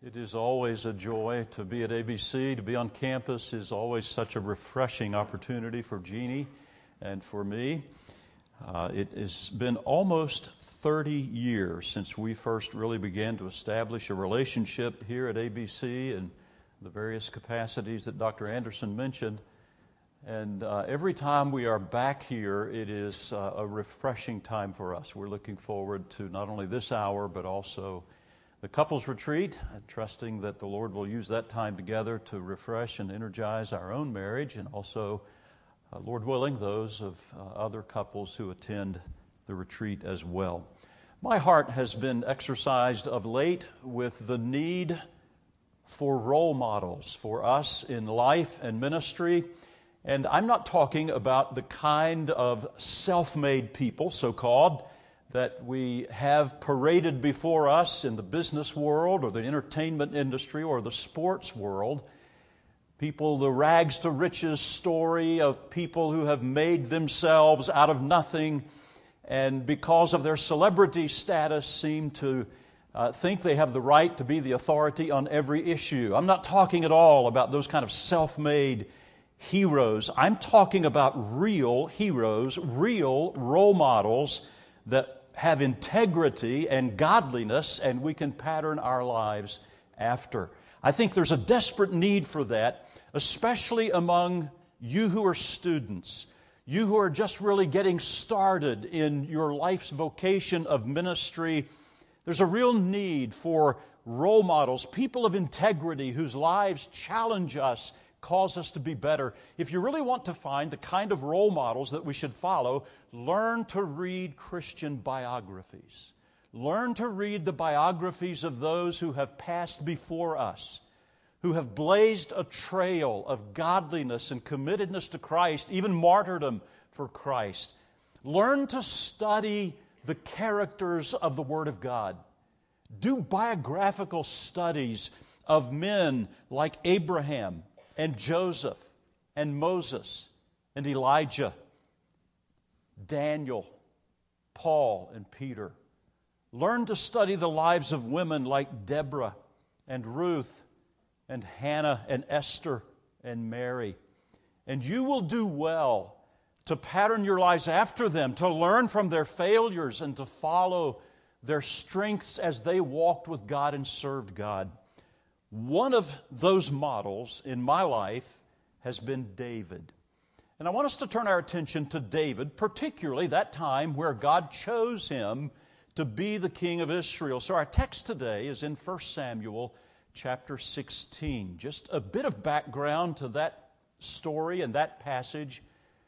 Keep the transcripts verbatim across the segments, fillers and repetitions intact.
It is always a joy to be at A B C. To be on campus is always such a refreshing opportunity for Jeannie and for me. Uh, it has been almost thirty years since we first really began to establish a relationship here at A B C in the various capacities that Doctor Anderson mentioned. And uh, every time we are back here, it is uh, a refreshing time for us. We're looking forward to not only this hour, but also the couples retreat, trusting that the Lord will use that time together to refresh and energize our own marriage, and also, uh, Lord willing, those of uh, other couples who attend the retreat as well. My heart has been exercised of late with the need for role models for us in life and ministry. And I'm not talking about the kind of self-made people, so-called, that we have paraded before us in the business world or the entertainment industry or the sports world. People, the rags to riches story of people who have made themselves out of nothing and because of their celebrity status seem to uh, think they have the right to be the authority on every issue. I'm not talking at all about those kind of self-made heroes. I'm talking about real heroes, real role models that have integrity and godliness, and we can pattern our lives after. I think there's a desperate need for that, especially among you who are students, you who are just really getting started in your life's vocation of ministry. There's a real need for role models, people of integrity whose lives challenge us, cause us to be better. If you really want to find the kind of role models that we should follow, learn to read Christian biographies. Learn to read the biographies of those who have passed before us, who have blazed a trail of godliness and committedness to Christ, even martyrdom for Christ. Learn to study the characters of the Word of God. Do biographical studies of men like Abraham and Joseph and Moses and Elijah, Daniel, Paul and Peter. Learn to study the lives of women like Deborah and Ruth and Hannah and Esther and Mary. And you will do well to pattern your lives after them, to learn from their failures and to follow their strengths as they walked with God and served God. One of those models in my life has been David. And I want us to turn our attention to David, particularly that time where God chose him to be the king of Israel. So our text today is in First Samuel chapter sixteen. Just a bit of background to that story and that passage.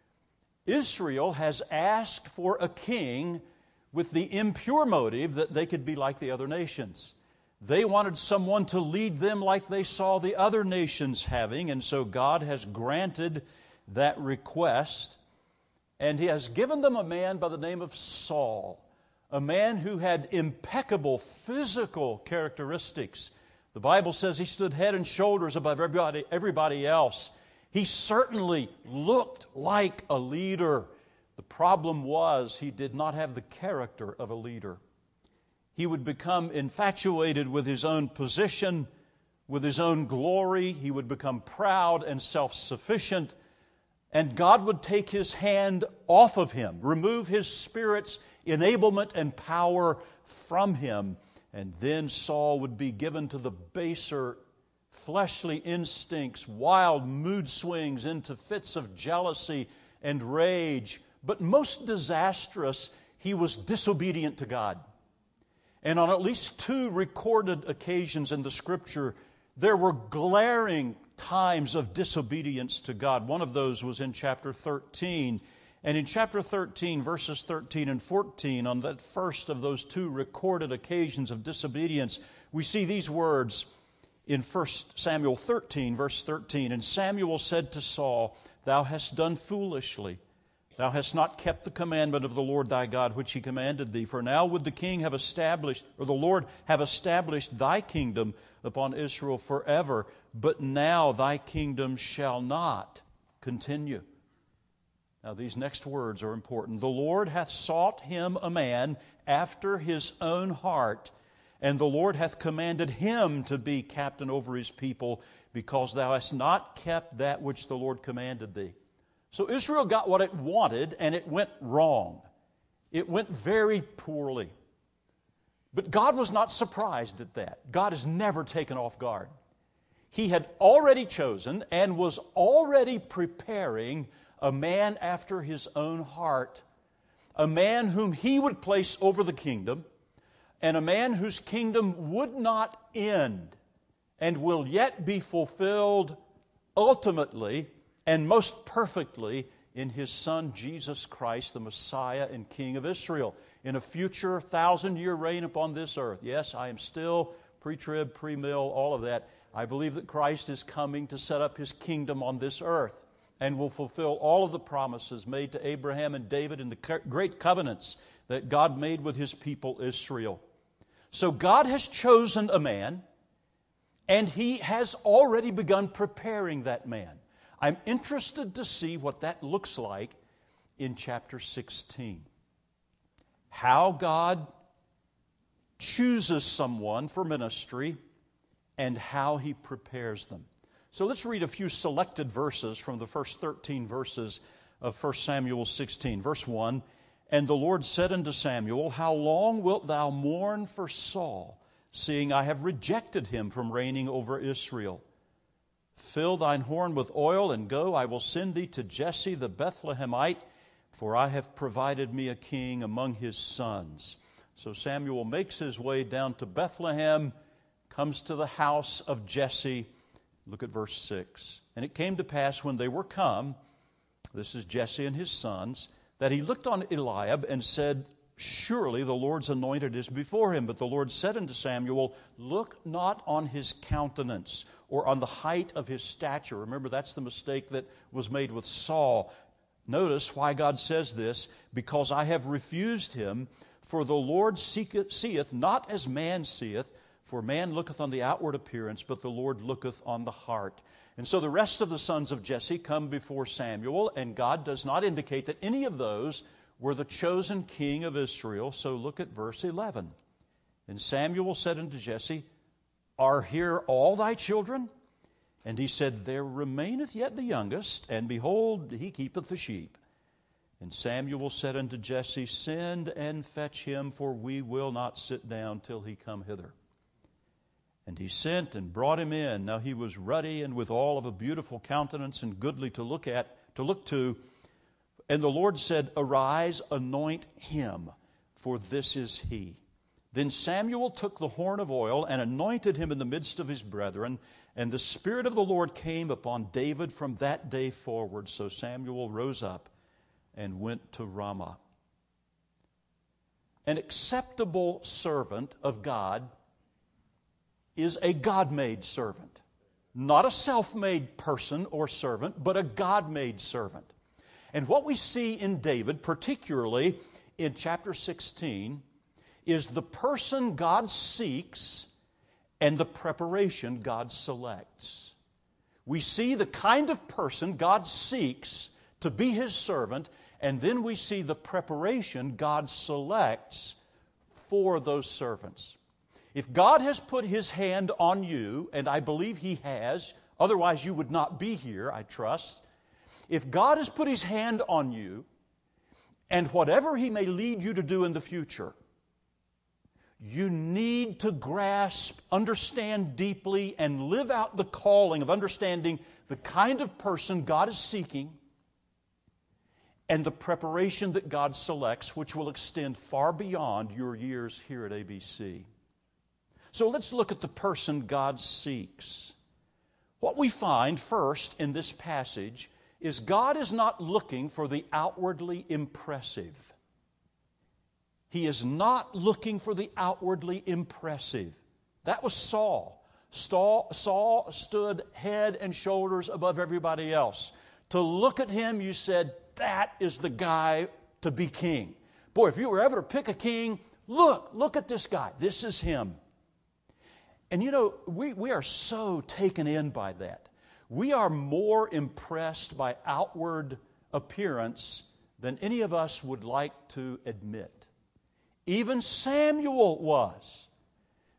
Israel has asked for a king with the impure motive that they could be like the other nations. They wanted someone to lead them like they saw the other nations having, and so God has granted that request. And He has given them a man by the name of Saul, a man who had impeccable physical characteristics. The Bible says he stood head and shoulders above everybody, everybody else. He certainly looked like a leader. The problem was he did not have the character of a leader. He would become infatuated with his own position, with his own glory. He would become proud and self-sufficient. And God would take His hand off of him, remove His Spirit's enablement and power from him. And then Saul would be given to the baser fleshly instincts, wild mood swings into fits of jealousy and rage. But most disastrous, he was disobedient to God. And on at least two recorded occasions in the Scripture, there were glaring times of disobedience to God. One of those was in chapter thirteen. And in chapter thirteen, verses thirteen and fourteen, on that first of those two recorded occasions of disobedience, we see these words in First Samuel thirteen, verse thirteen. And Samuel said to Saul, "Thou hast done foolishly. Thou hast not kept the commandment of the Lord thy God, which He commanded thee. For now would the king have established, or the Lord have established thy kingdom upon Israel forever. But now thy kingdom shall not continue." Now these next words are important. "The Lord hath sought him a man after His own heart, And the Lord hath commanded him to be captain over his people, because thou hast not kept that which the Lord commanded thee. So Israel got what it wanted, and it went wrong. It went very poorly. But God was not surprised at that. God is never taken off guard. He had already chosen and was already preparing a man after his own heart, a man whom he would place over the kingdom, and a man whose kingdom would not end and will yet be fulfilled ultimately and most perfectly in His Son, Jesus Christ, the Messiah and King of Israel, in a future thousand-year reign upon this earth. Yes, I am still pre-trib, pre-mill, all of that. I believe that Christ is coming to set up His kingdom on this earth and will fulfill all of the promises made to Abraham and David in the great covenants that God made with His people Israel. So God has chosen a man, and He has already begun preparing that man. I'm interested to see what that looks like in chapter sixteen. How God chooses someone for ministry and how He prepares them. So let's read a few selected verses from the first thirteen verses of First Samuel sixteen. Verse one, And the Lord said unto Samuel, How long wilt thou mourn for Saul, seeing I have rejected him from reigning over Israel? Fill thine horn with oil, and go, I will send thee to Jesse the Bethlehemite, for I have provided me a king among his sons. So Samuel makes his way down to Bethlehem, comes to the house of Jesse. Look at verse six. And it came to pass when they were come, this is Jesse and his sons, that he looked on Eliab and said, Surely the Lord's anointed is before him. But the Lord said unto Samuel, Look not on his countenance or on the height of his stature. Remember, that's the mistake that was made with Saul. Notice why God says this, because I have refused him, for the Lord seeketh, seeth not as man seeth, for man looketh on the outward appearance, but the Lord looketh on the heart. And so the rest of the sons of Jesse come before Samuel, and God does not indicate that any of those were the chosen king of Israel. So look at verse eleven. And Samuel said unto Jesse, Are here all thy children? And he said, There remaineth yet the youngest, and behold, he keepeth the sheep. And Samuel said unto Jesse, Send and fetch him, for we will not sit down till he come hither. And he sent and brought him in. Now he was ruddy and withal of a beautiful countenance and goodly to look at, to look to. And the Lord said, Arise, anoint him, for this is he. Then Samuel took the horn of oil and anointed him in the midst of his brethren. And the Spirit of the Lord came upon David from that day forward. So Samuel rose up and went to Ramah. An acceptable servant of God is a God-made servant. Not a self-made person or servant, but a God-made servant. And what we see in David, particularly in chapter sixteen, is the person God seeks and the preparation God selects. We see the kind of person God seeks to be His servant, and then we see the preparation God selects for those servants. If God has put His hand on you, and I believe He has, otherwise you would not be here, I trust. If God has put His hand on you, and whatever He may lead you to do in the future, you need to grasp, understand deeply, and live out the calling of understanding the kind of person God is seeking and the preparation that God selects, which will extend far beyond your years here at A B C. So let's look at the person God seeks. What we find first in this passage is God is not looking for the outwardly impressive. He is not looking for the outwardly impressive. That was Saul. Saul, Saul stood head and shoulders above everybody else. To look at him, you said, that is the guy to be king. Boy, if you were ever to pick a king, look, look at this guy. This is him. And you know, we, we are so taken in by that. We are more impressed by outward appearance than any of us would like to admit. Even Samuel was.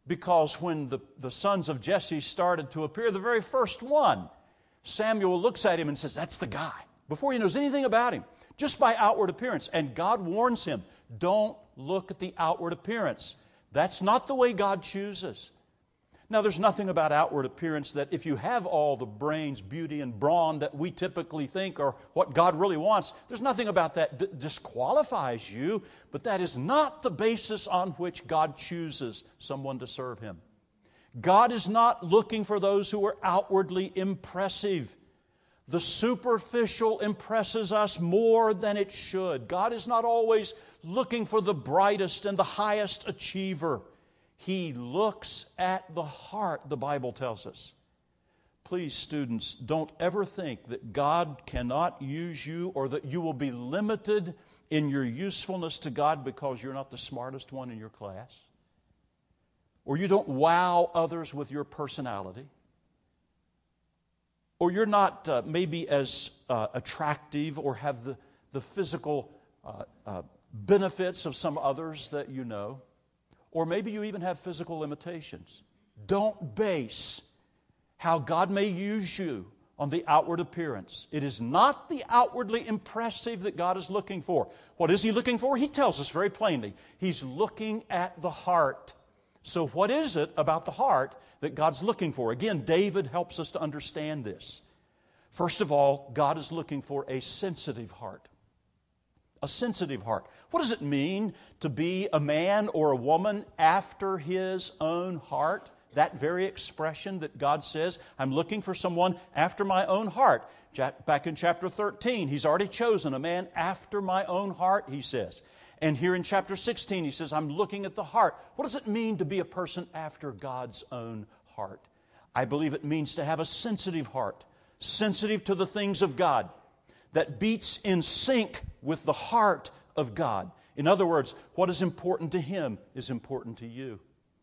Because when the, the sons of Jesse started to appear, the very first one, Samuel looks at him and says, that's the guy, before he knows anything about him, just by outward appearance. And God warns him, don't look at the outward appearance. That's not the way God chooses. Now, there's nothing about outward appearance that if you have all the brains, beauty, and brawn that we typically think are what God really wants, there's nothing about that that disqualifies you, but that is not the basis on which God chooses someone to serve Him. God is not looking for those who are outwardly impressive. The superficial impresses us more than it should. God is not always looking for the brightest and the highest achiever. He looks at the heart, the Bible tells us. Please, students, don't ever think that God cannot use you or that you will be limited in your usefulness to God because you're not the smartest one in your class, or you don't wow others with your personality, or you're not uh, maybe as uh, attractive or have the, the physical uh, uh, benefits of some others that you know. Or maybe you even have physical limitations. Don't base how God may use you on the outward appearance. It is not the outwardly impressive that God is looking for. What is He looking for? He tells us very plainly. He's looking at the heart. So what is it about the heart that God's looking for? Again, David helps us to understand this. First of all, God is looking for a sensitive heart. A sensitive heart. What does it mean to be a man or a woman after His own heart? That very expression that God says, I'm looking for someone after my own heart. Back in chapter thirteen, He's already chosen a man after my own heart, He says. And here in chapter sixteen, He says, I'm looking at the heart. What does it mean to be a person after God's own heart? I believe it means to have a sensitive heart, sensitive to the things of God, that beats in sync with the heart of God. In other words, what is important to Him is important to you.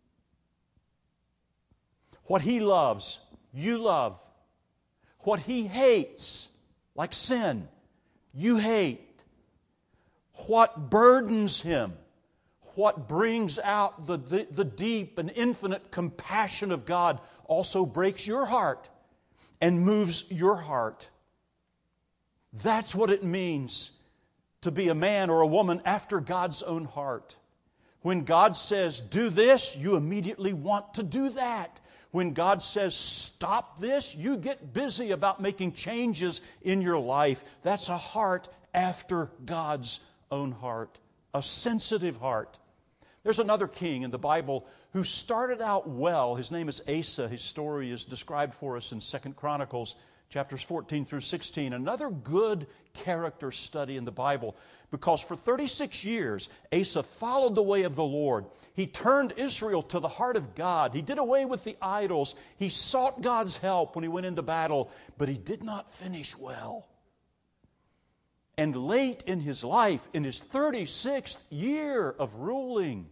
What He loves, you love. What He hates, like sin, you hate. What burdens Him, what brings out the, the, the deep and infinite compassion of God also breaks your heart and moves your heart. That's what it means to be a man or a woman after God's own heart. When God says, do this, you immediately want to do that. When God says, stop this, you get busy about making changes in your life. That's a heart after God's own heart, a sensitive heart. There's another king in the Bible who started out well. His name is Asa. His story is described for us in Second Chronicles chapters fourteen through sixteen, another good character study in the Bible, because for thirty-six years, Asa followed the way of the Lord. He turned Israel to the heart of God. He did away with the idols. He sought God's help when he went into battle, but he did not finish well. And late in his life, in his thirty-sixth year of ruling,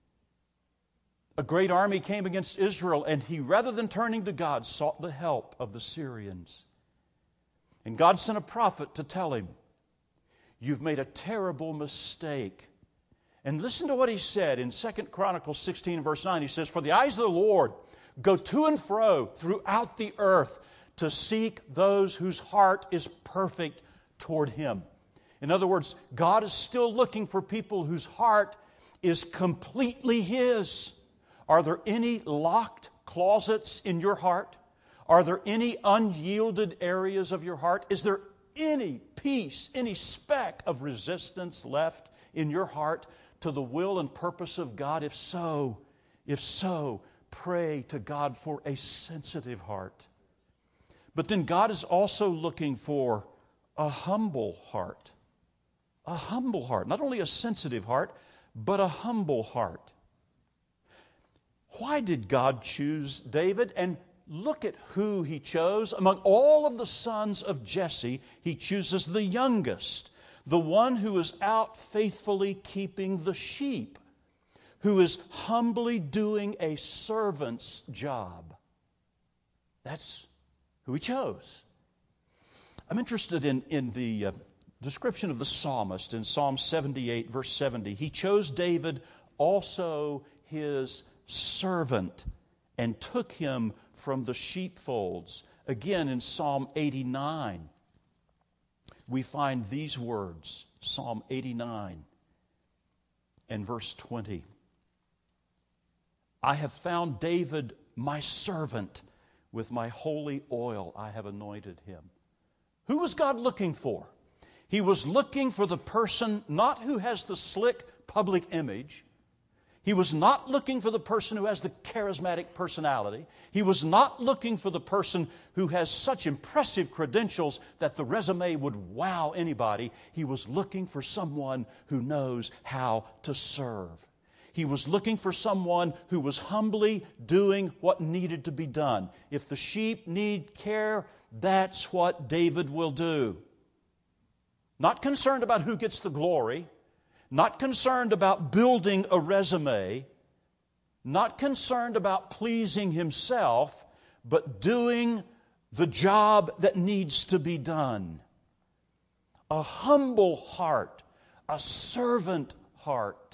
a great army came against Israel, and he, rather than turning to God, sought the help of the Syrians. And God sent a prophet to tell him, you've made a terrible mistake. And listen to what he said in Second Chronicles sixteen, verse nine. He says, for the eyes of the Lord go to and fro throughout the earth to seek those whose heart is perfect toward Him. In other words, God is still looking for people whose heart is completely His. Are there any locked closets in your heart? Are there any unyielded areas of your heart? Is there any piece, any speck of resistance left in your heart to the will and purpose of God? If so, if so, pray to God for a sensitive heart. But then God is also looking for a humble heart. A humble heart. Not only a sensitive heart, but a humble heart. Why did God choose David? And look at who He chose. Among all of the sons of Jesse, He chooses the youngest, the one who is out faithfully keeping the sheep, who is humbly doing a servant's job. That's who He chose. I'm interested in, in the uh, description of the psalmist in Psalm seventy-eight, verse seventy. He chose David, also his servant and took him from the sheepfolds. Again, in Psalm eighty-nine, we find these words, Psalm eighty-nine and verse twenty. I have found David, my servant, with my holy oil I have anointed him. Who was God looking for? He was looking for the person not who has the slick public image. He was not looking for the person who has the charismatic personality. He was not looking for the person who has such impressive credentials that the resume would wow anybody. He was looking for someone who knows how to serve. He was looking for someone who was humbly doing what needed to be done. If the sheep need care, that's what David will do. Not concerned about who gets the glory, not concerned about building a resume, not concerned about pleasing himself, but doing the job that needs to be done. A humble heart, a servant heart.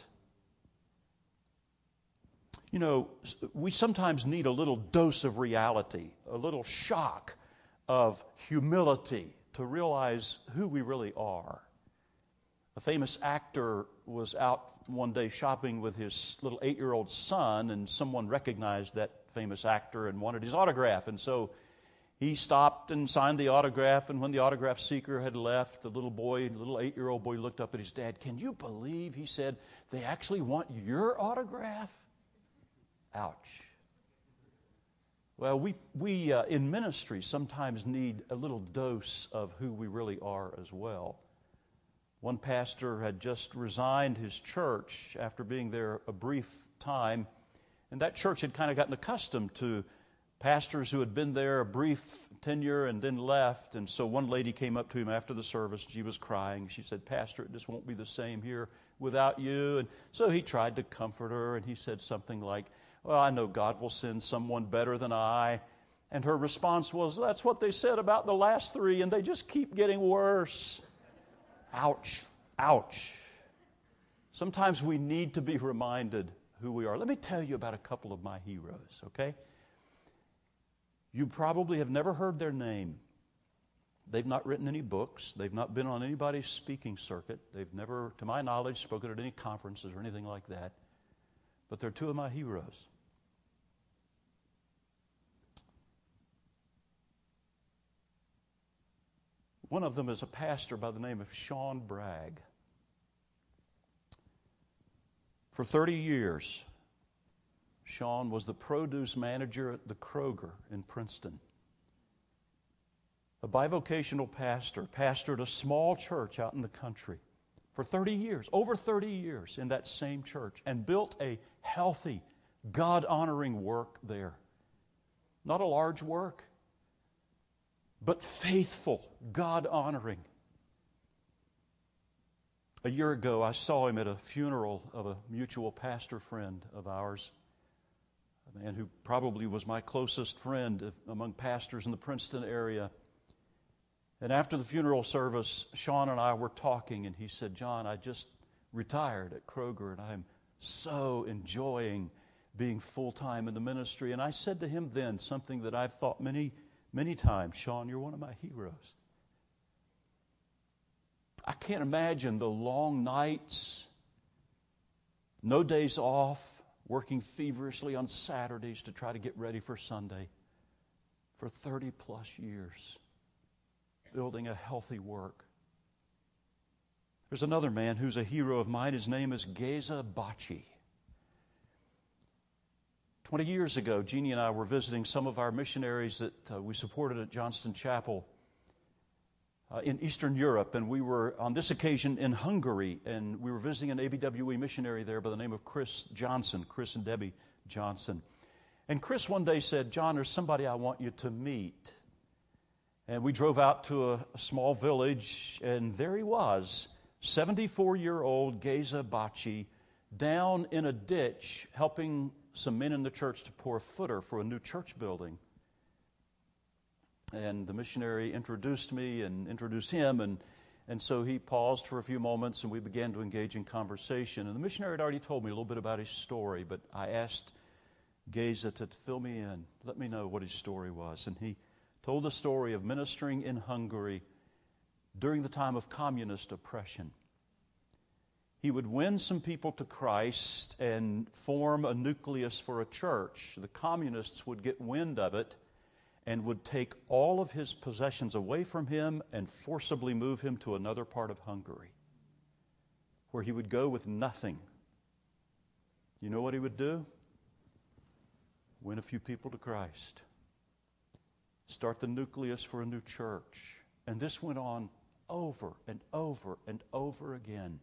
You know, we sometimes need a little dose of reality, a little shock of humility to realize who we really are. A famous actor was out one day shopping with his little eight-year-old son, and someone recognized that famous actor and wanted his autograph. And so he stopped and signed the autograph, and when the autograph seeker had left, the little boy, the little eight-year-old boy looked up at his dad. "Can you believe," he said, "they actually want your autograph?" Ouch. Well, we, we uh, in ministry sometimes need a little dose of who we really are as well. One pastor had just resigned his church after being there a brief time, and that church had kind of gotten accustomed to pastors who had been there a brief tenure and then left. And so one lady came up to him after the service. She was crying. She said, "Pastor, it just won't be the same here without you." And so he tried to comfort her, and he said something like, "Well, I know God will send someone better than I." And her response was, "That's what they said about the last three, and they just keep getting worse." Ouch, ouch. Sometimes we need to be reminded who we are. Let me tell you about a couple of my heroes, okay? You probably have never heard their name. They've not written any books. They've not been on anybody's speaking circuit. They've never, to my knowledge, spoken at any conferences or anything like that. But they're two of my heroes. One of them is a pastor by the name of Sean Bragg. For thirty years, Sean was the produce manager at the Kroger in Princeton. A bivocational pastor, pastored a small church out in the country for thirty years, over thirty years in that same church, and built a healthy, God-honoring work there. Not a large work, but faithful, God-honoring. A year ago, I saw him at a funeral of a mutual pastor friend of ours, a man who probably was my closest friend among pastors in the Princeton area. And after the funeral service, Sean and I were talking, and he said, "John, I just retired at Kroger, and I'm so enjoying being full-time in the ministry." And I said to him then something that I've thought many Many times, "Sean, you're one of my heroes." I can't imagine the long nights, no days off, working feverishly on Saturdays to try to get ready for Sunday for thirty plus years, building a healthy work. There's another man who's a hero of mine. His name is Geza Bachi. Twenty years ago, Jeannie and I were visiting some of our missionaries that uh, we supported at Johnston Chapel uh, in Eastern Europe, and we were on this occasion in Hungary, and we were visiting an A B W E missionary there by the name of Chris Johnson, Chris and Debbie Johnson. And Chris one day said, "John, there's somebody I want you to meet." And we drove out to a, a small village, and there he was, seventy-four-year-old Geza Bachi, down in a ditch helping some men in the church to pour footer for a new church building. And the missionary introduced me and introduced him, and, and so he paused for a few moments, and we began to engage in conversation. And the missionary had already told me a little bit about his story, but I asked Gazet, fill me in. Let me know what his story was. And he told the story of ministering in Hungary during the time of communist oppression. He would win some people to Christ and form a nucleus for a church. The communists would get wind of it and would take all of his possessions away from him and forcibly move him to another part of Hungary, where he would go with nothing. You know what he would do? Win a few people to Christ. Start the nucleus for a new church. And this went on over and over and over again.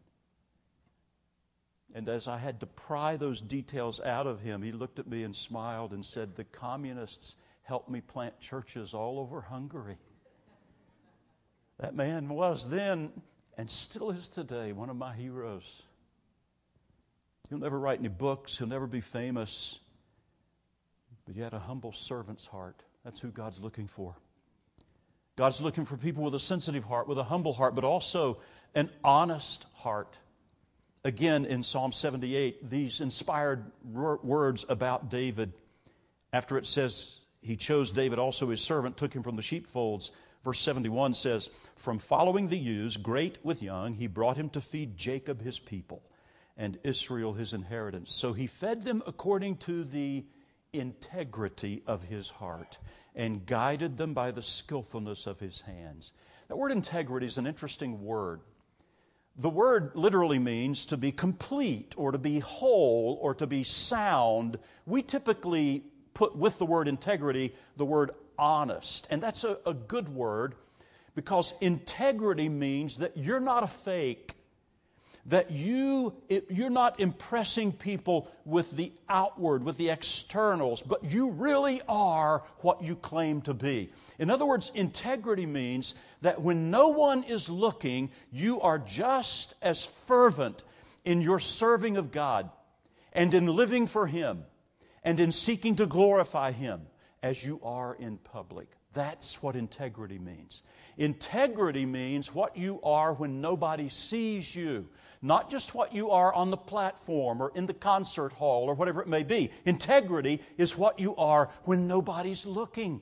And as I had to pry those details out of him, he looked at me and smiled and said, the communists helped me plant churches all over Hungary. That man was then, and still is today, one of my heroes. He'll never write any books. He'll never be famous. But he had a humble servant's heart. That's who God's looking for. God's looking for people with a sensitive heart, with a humble heart, but also an honest heart. Again, in Psalm seventy-eight, these inspired words about David, after it says, he chose David, also his servant, took him from the sheepfolds. Verse seventy-one says, from following the ewes, great with young, he brought him to feed Jacob his people and Israel his inheritance. So he fed them according to the integrity of his heart and guided them by the skillfulness of his hands. That word integrity is an interesting word. The word literally means to be complete or to be whole or to be sound. We typically put with the word integrity the word honest. And that's a, a good word because integrity means that you're not a fake, that you, it, you're not impressing people with the outward, with the externals, but you really are what you claim to be. In other words, integrity means that when no one is looking, you are just as fervent in your serving of God and in living for Him and in seeking to glorify Him as you are in public. That's what integrity means. Integrity means what you are when nobody sees you, not just what you are on the platform or in the concert hall or whatever it may be. Integrity is what you are when nobody's looking.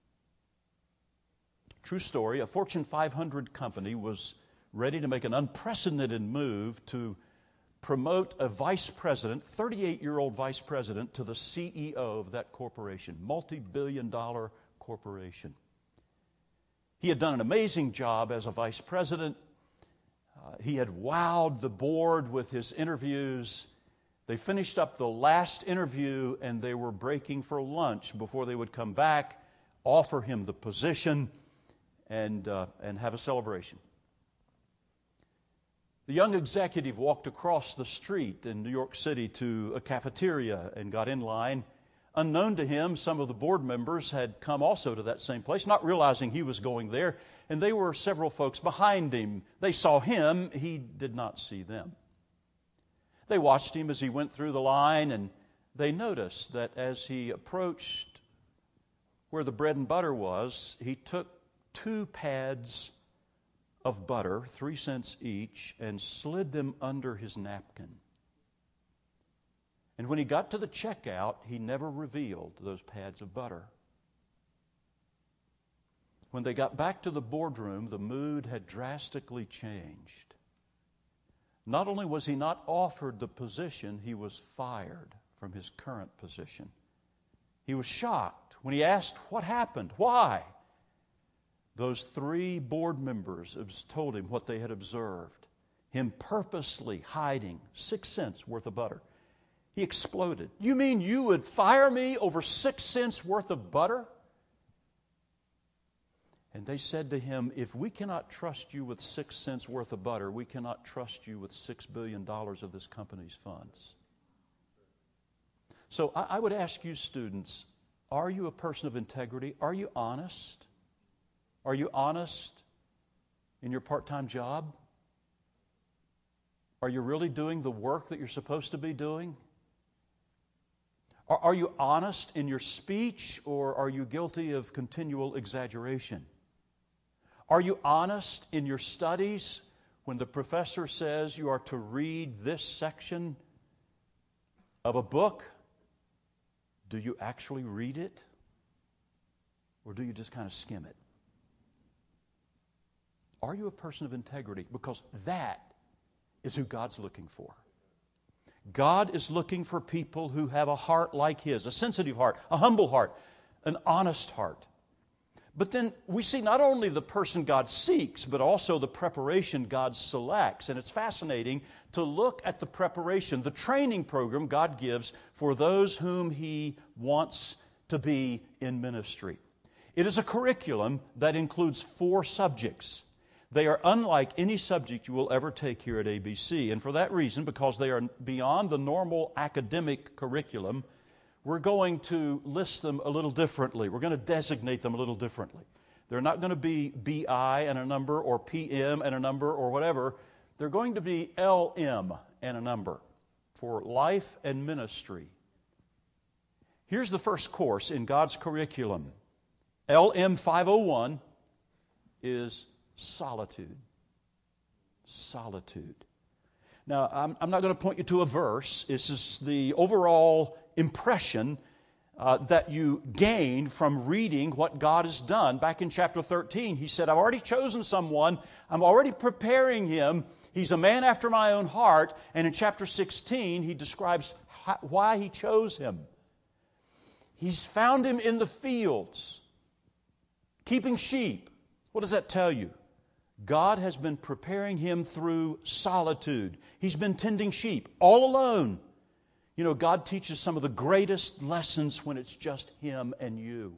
True story, a Fortune five hundred company was ready to make an unprecedented move to promote a vice president, thirty-eight-year-old vice president, to the C E O of that corporation, multi-billion dollar corporation. He had done an amazing job as a vice president. Uh, he had wowed the board with his interviews. They finished up the last interview and they were breaking for lunch before they would come back, offer him the position, and, uh, and have a celebration. The young executive walked across the street in New York City to a cafeteria and got in line. Unknown to him, some of the board members had come also to that same place, not realizing he was going there, and they were several folks behind him. They saw him, he did not see them. They watched him as he went through the line, and they noticed that as he approached where the bread and butter was, he took two pads of butter, three cents each, and slid them under his napkin. And when he got to the checkout, he never revealed those pads of butter. When they got back to the boardroom, the mood had drastically changed. Not only was he not offered the position, he was fired from his current position. He was shocked when he asked, "What happened? Why?" Those three board members told him what they had observed, him purposely hiding six cents worth of butter. He exploded. "You mean you would fire me over six cents worth of butter?" And they said to him, "If we cannot trust you with six cents worth of butter, we cannot trust you with six billion dollars of this company's funds." So I, I would ask you students, are you a person of integrity? Are you honest? Are you honest in your part-time job? Are you really doing the work that you're supposed to be doing? Are, are you honest in your speech, or are you guilty of continual exaggeration? Are you honest in your studies when the professor says you are to read this section of a book? Do you actually read it? Or do you just kind of skim it? Are you a person of integrity? Because that is who God's looking for. God is looking for people who have a heart like His, a sensitive heart, a humble heart, an honest heart. But then we see not only the person God seeks, but also the preparation God selects. And it's fascinating to look at the preparation, the training program God gives for those whom He wants to be in ministry. It is a curriculum that includes four subjects. They are unlike any subject you will ever take here at A B C. And for that reason, because they are beyond the normal academic curriculum, we're going to list them a little differently. We're going to designate them a little differently. They're not going to be B I and a number or P M and a number or whatever. They're going to be L M and a number for life and ministry. Here's the first course in God's curriculum. L M five oh one is solitude. Solitude. Now, I'm, I'm not going to point you to a verse. This is the overall impression uh, that you gain from reading what God has done. Back in chapter thirteen, He said, I've already chosen someone. I'm already preparing him. He's a man after my own heart. And in chapter sixteen, He describes how, why He chose him. He's found him in the fields, keeping sheep. What does that tell you? God has been preparing him through solitude. He's been tending sheep all alone. You know, God teaches some of the greatest lessons when it's just Him and you.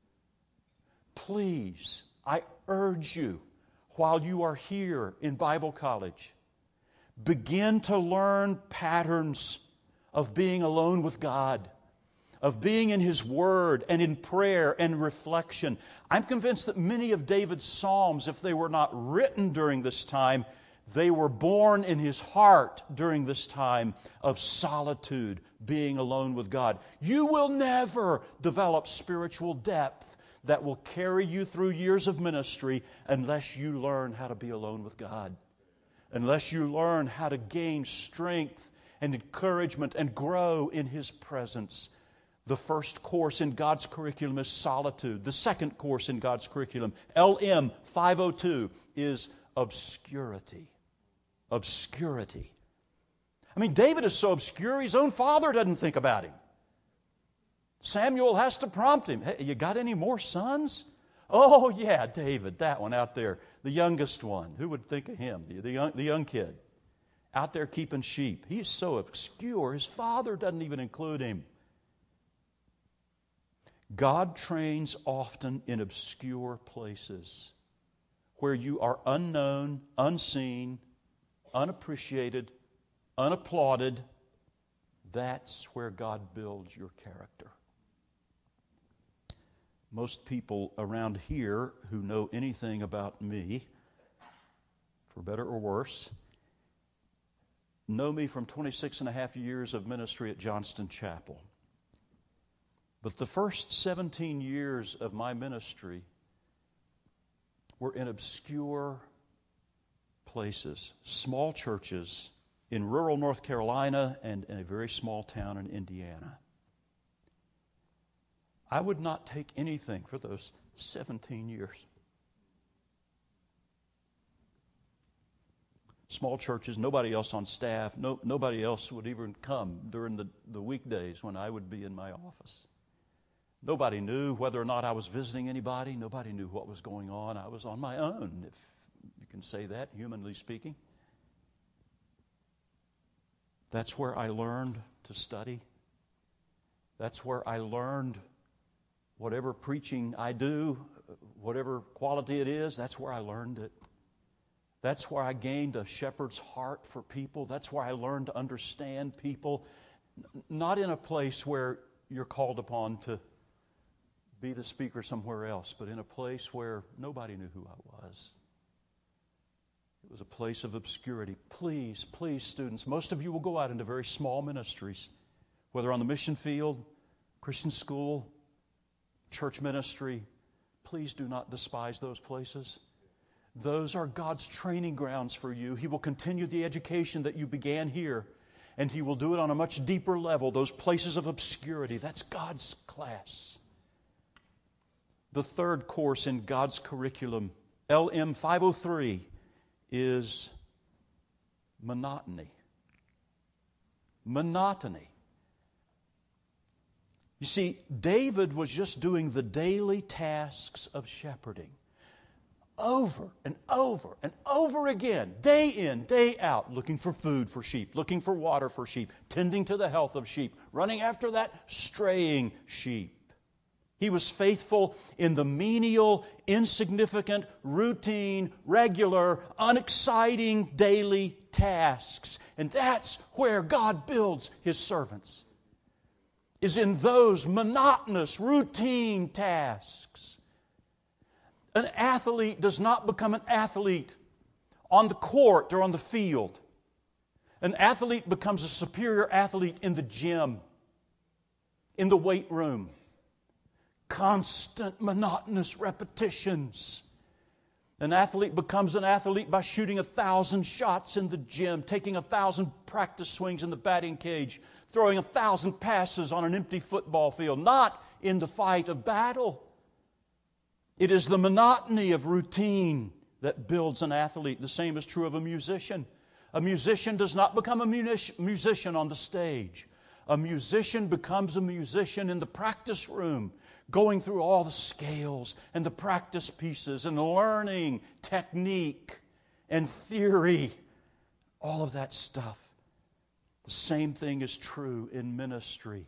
Please, I urge you, while you are here in Bible college, begin to learn patterns of being alone with God, of being in His Word and in prayer and reflection. I'm convinced that many of David's Psalms, if they were not written during this time, they were born in his heart during this time of solitude, being alone with God. You will never develop spiritual depth that will carry you through years of ministry unless you learn how to be alone with God, unless you learn how to gain strength and encouragement and grow in His presence. The first course in God's curriculum is solitude. The second course in God's curriculum, L M five oh two, is obscurity. Obscurity. I mean, David is so obscure, his own father doesn't think about him. Samuel has to prompt him. Hey, you got any more sons? Oh, yeah, David, that one out there, the youngest one. Who would think of him? The, the, young, the young kid out there keeping sheep. He's so obscure, his father doesn't even include him. God trains often in obscure places where you are unknown, unseen, unappreciated, unapplauded. That's where God builds your character. Most people around here who know anything about me, for better or worse, know me from twenty-six and a half years of ministry at Johnston Chapel. But the first seventeen years of my ministry were in obscure places, small churches in rural North Carolina and in a very small town in Indiana. I would not take anything for those seventeen years. Small churches, nobody else on staff, no, nobody else would even come during the, the weekdays when I would be in my office. Nobody knew whether or not I was visiting anybody. Nobody knew what was going on. I was on my own, if you can say that, humanly speaking. That's where I learned to study. That's where I learned whatever preaching I do, whatever quality it is, that's where I learned it. That's where I gained a shepherd's heart for people. That's where I learned to understand people. Not in a place where you're called upon to be the speaker somewhere else, but in a place where nobody knew who I was. It was a place of obscurity. Please, please, students, most of you will go out into very small ministries, whether on the mission field, Christian school, church ministry. Please do not despise those places. Those are God's training grounds for you. He will continue the education that you began here. And He will do it on a much deeper level, those places of obscurity. That's God's class. The third course in God's curriculum, L M five oh three, is monotony. Monotony. You see, David was just doing the daily tasks of shepherding. Over and over and over again, day in, day out, looking for food for sheep, looking for water for sheep, tending to the health of sheep, running after that straying sheep. He was faithful in the menial, insignificant, routine, regular, unexciting daily tasks. And that's where God builds His servants, is in those monotonous, routine tasks. An athlete does not become an athlete on the court or on the field. An athlete becomes a superior athlete in the gym, in the weight room. Constant, monotonous repetitions. An athlete becomes an athlete by shooting a thousand shots in the gym, taking a thousand practice swings in the batting cage, throwing a thousand passes on an empty football field, not in the fight of battle. It is the monotony of routine that builds an athlete. The same is true of a musician. A musician does not become a musician on the stage. A musician becomes a musician in the practice room, going through all the scales and the practice pieces and learning technique and theory, all of that stuff. The same thing is true in ministry.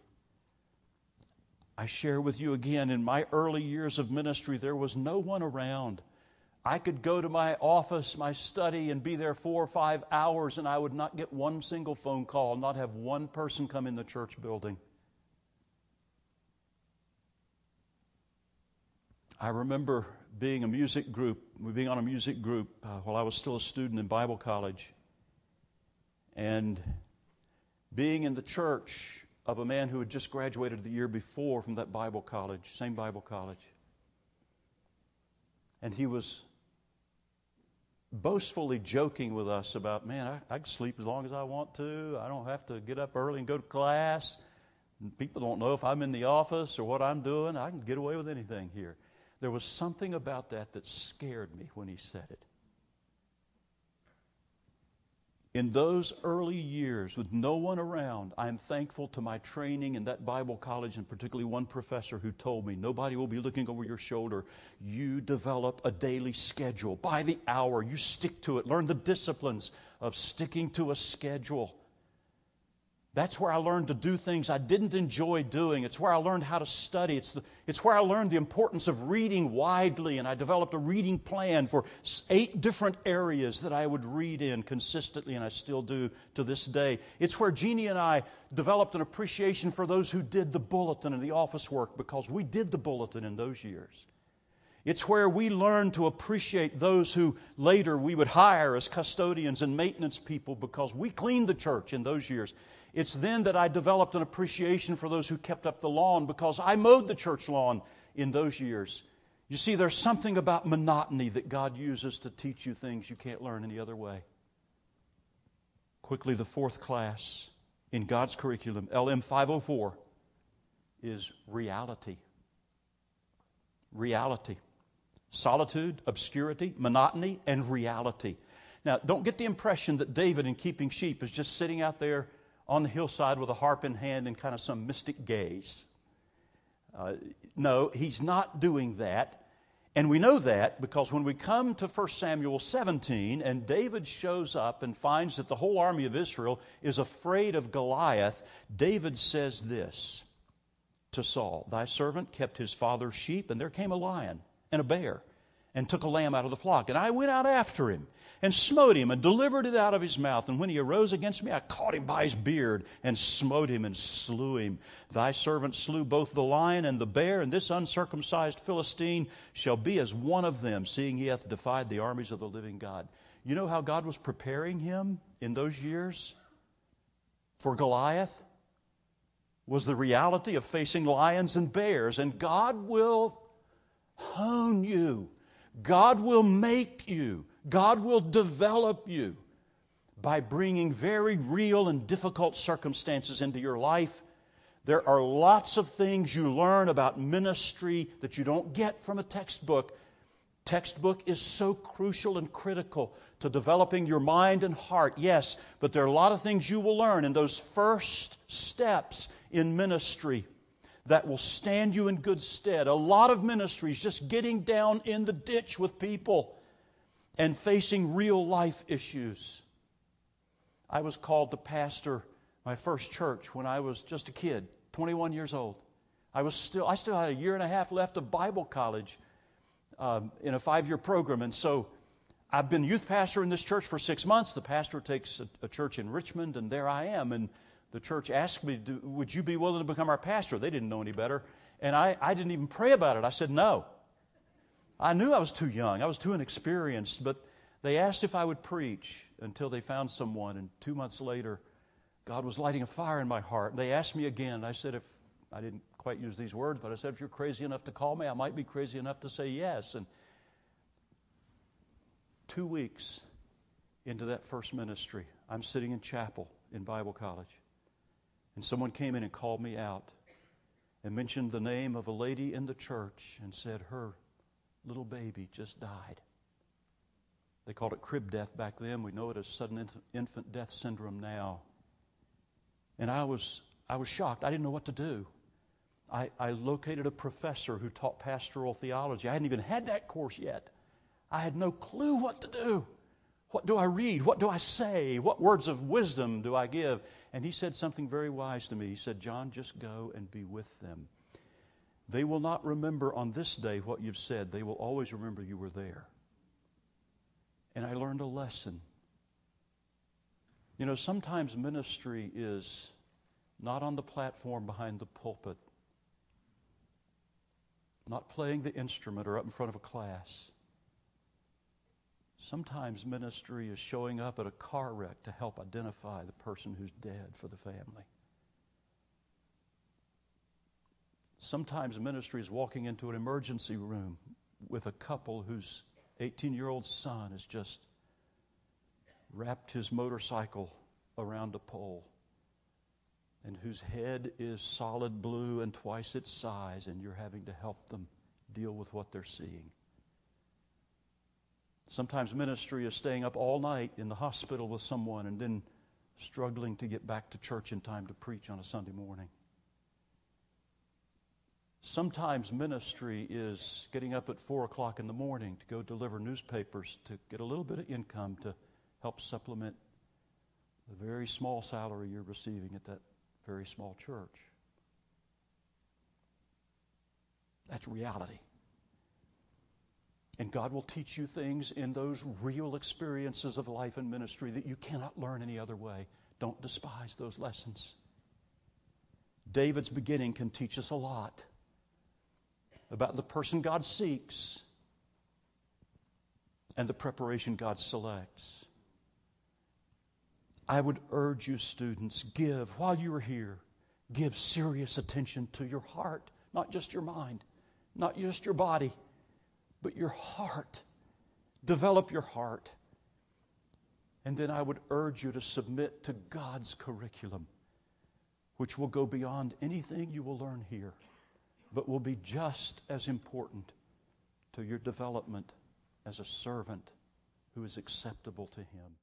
I share with you again, in my early years of ministry, there was no one around. I could go to my office, my study, and be there four or five hours, and I would not get one single phone call, not have one person come in the church building. I remember being a music group, being on a music group uh, while I was still a student in Bible college, and being in the church of a man who had just graduated the year before from that Bible college, same Bible college. And he was boastfully joking with us about, man, I, I can sleep as long as I want to. I don't have to get up early and go to class. People don't know if I'm in the office or what I'm doing. I can get away with anything here. There was something about that that scared me when he said it. In those early years, with no one around, I'm thankful to my training in that Bible college, and particularly one professor who told me, nobody will be looking over your shoulder. You develop a daily schedule by the hour. You stick to it. Learn the disciplines of sticking to a schedule. That's where I learned to do things I didn't enjoy doing. It's where I learned how to study. It's, the, it's where I learned the importance of reading widely, and I developed a reading plan for eight different areas that I would read in consistently, and I still do to this day. It's where Jeannie and I developed an appreciation for those who did the bulletin and the office work, because we did the bulletin in those years. It's where we learned to appreciate those who later we would hire as custodians and maintenance people, because we cleaned the church in those years. It's then that I developed an appreciation for those who kept up the lawn, because I mowed the church lawn in those years. You see, there's something about monotony that God uses to teach you things you can't learn any other way. Quickly, the fourth class in God's curriculum, L M five oh four, is reality. Reality. Solitude, obscurity, monotony, and reality. Now, don't get the impression that David, in keeping sheep, is just sitting out there on the hillside with a harp in hand and kind of some mystic gaze. Uh, no, he's not doing that. And we know that because when we come to First Samuel seventeen and David shows up and finds that the whole army of Israel is afraid of Goliath, David says this to Saul, "Thy servant kept his father's sheep, and there came a lion and a bear and took a lamb out of the flock. And I went out after him and smote him and delivered it out of his mouth. And when he arose against me, I caught him by his beard and smote him and slew him. Thy servant slew both the lion and the bear, and this uncircumcised Philistine shall be as one of them, seeing he hath defied the armies of the living God." You know how God was preparing him in those years for Goliath? Was the reality of facing lions and bears. And God will hone you. God will make you. God will develop you by bringing very real and difficult circumstances into your life. There are lots of things you learn about ministry that you don't get from a textbook. Textbook is so crucial and critical to developing your mind and heart, yes, but there are a lot of things you will learn in those first steps in ministry that will stand you in good stead. A lot of ministries just getting down in the ditch with people and facing real life issues. I was called to pastor my first church when I was just a kid, twenty-one years old. I was still I still had a year and a half left of Bible college um, in a five-year program, and so I've been youth pastor in this church for six months. The pastor takes a, a church in Richmond, and there I am. And the church asked me, Do, would you be willing to become our pastor? They didn't know any better. And I, I didn't even pray about it. I said no. I knew I was too young. I was too inexperienced. But they asked if I would preach until they found someone. And two months later, God was lighting a fire in my heart. They asked me again. I said, if I didn't quite use these words, but I said, if you're crazy enough to call me, I might be crazy enough to say yes. And two weeks into that first ministry, I'm sitting in chapel in Bible college. And someone came in and called me out and mentioned the name of a lady in the church and said her little baby just died. They called it crib death back then. We know it as sudden infant death syndrome now. And I was I was shocked. I didn't know what to do. I, I located a professor who taught pastoral theology. I hadn't even had that course yet. I had no clue what to do. What do I read? What do I say? What words of wisdom do I give? And he said something very wise to me. He said, John, just go and be with them. They will not remember on this day what you've said. They will always remember you were there. And I learned a lesson. You know, sometimes ministry is not on the platform behind the pulpit, not playing the instrument or up in front of a class. Sometimes ministry is showing up at a car wreck to help identify the person who's dead for the family. Sometimes ministry is walking into an emergency room with a couple whose eighteen-year-old son has just wrapped his motorcycle around a pole and whose head is solid blue and twice its size, and you're having to help them deal with what they're seeing. Sometimes ministry is staying up all night in the hospital with someone and then struggling to get back to church in time to preach on a Sunday morning. Sometimes ministry is getting up at four o'clock in the morning to go deliver newspapers to get a little bit of income to help supplement the very small salary you're receiving at that very small church. That's reality. And God will teach you things in those real experiences of life and ministry that you cannot learn any other way. Don't despise those lessons. David's beginning can teach us a lot about the person God seeks and the preparation God selects. I would urge you, students, give, while you are here, give serious attention to your heart, not just your mind, not just your body, but your heart. Develop your heart. And then I would urge you to submit to God's curriculum, which will go beyond anything you will learn here, but will be just as important to your development as a servant who is acceptable to Him.